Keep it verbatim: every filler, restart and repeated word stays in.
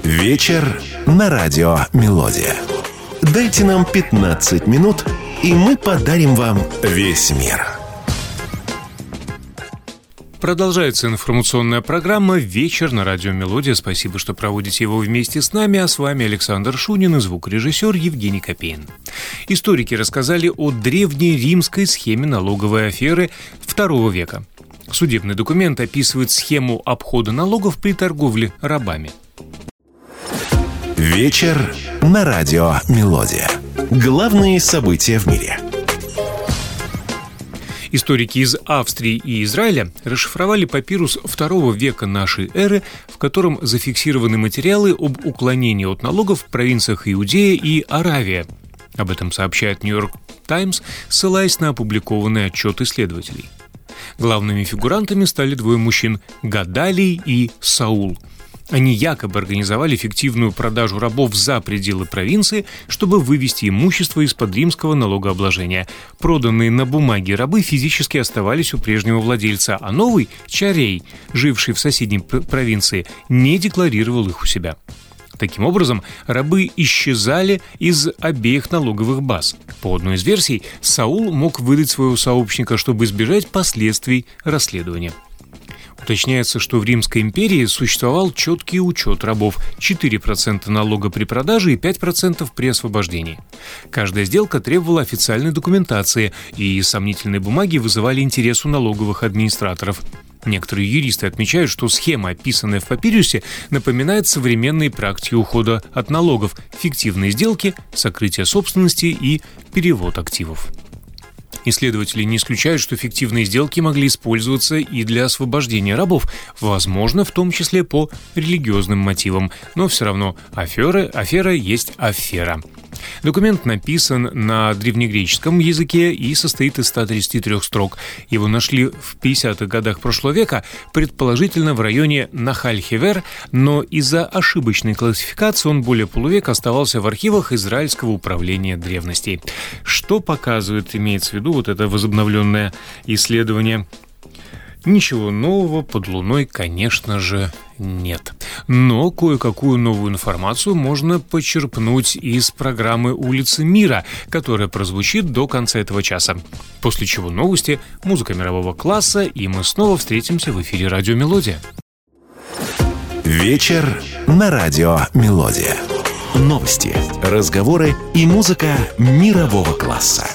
Вечер на радио «Мелодия». Дайте нам пятнадцать минут, и мы подарим вам весь мир. Продолжается информационная программа «Вечер на радио «Мелодия». Спасибо, что проводите его вместе с нами, а с вами Александр Шунин и звукорежиссер Евгений Копейн. Историки рассказали о древней римской схеме налоговой аферы второго века. Судебный документ описывает схему обхода налогов при торговле рабами. Вечер на радио «Мелодия». Главные события в мире. Историки из Австрии и Израиля расшифровали папирус второго века нашей эры, в котором зафиксированы материалы об уклонении от налогов в провинциях Иудея и Аравия. Об этом сообщает «Нью-Йорк Таймс», ссылаясь на опубликованный отчет исследователей. Главными фигурантами стали двое мужчин – Гадалий и Саул. Они якобы организовали фиктивную продажу рабов за пределы провинции, чтобы вывести имущество из-под римского налогообложения. Проданные на бумаге рабы физически оставались у прежнего владельца, а новый, Чарей, живший в соседней провинции, не декларировал их у себя. Таким образом, рабы исчезали из обеих налоговых баз. По одной из версий, Саул мог выдать своего сообщника, чтобы избежать последствий расследования. Уточняется, что в Римской империи существовал четкий учет рабов – четыре процента налога при продаже и пять процентов при освобождении. Каждая сделка требовала официальной документации, и сомнительные бумаги вызывали интерес у налоговых администраторов. Некоторые юристы отмечают, что схема, описанная в папирусе, напоминает современные практики ухода от налогов, фиктивные сделки, сокрытие собственности и перевод активов. Исследователи не исключают, что фиктивные сделки могли использоваться и для освобождения рабов, возможно, в том числе по религиозным мотивам, но все равно афера, афера есть афера. Документ написан на древнегреческом языке и состоит из ста тридцати трёх строк. Его нашли в пятидесятых годах прошлого века, предположительно в районе Нахаль-Хевер, но из-за ошибочной классификации он более полувека оставался в архивах Израильского управления древностей. Что показывает, имеется в виду вот это возобновленное исследование? Ничего нового под луной, конечно же, нет. Но кое-какую новую информацию можно почерпнуть из программы «Улицы мира», которая прозвучит до конца этого часа. После чего новости, музыка мирового класса, и мы снова встретимся в эфире «Радио Мелодия». Вечер на радио «Мелодия». Новости, разговоры и музыка мирового класса.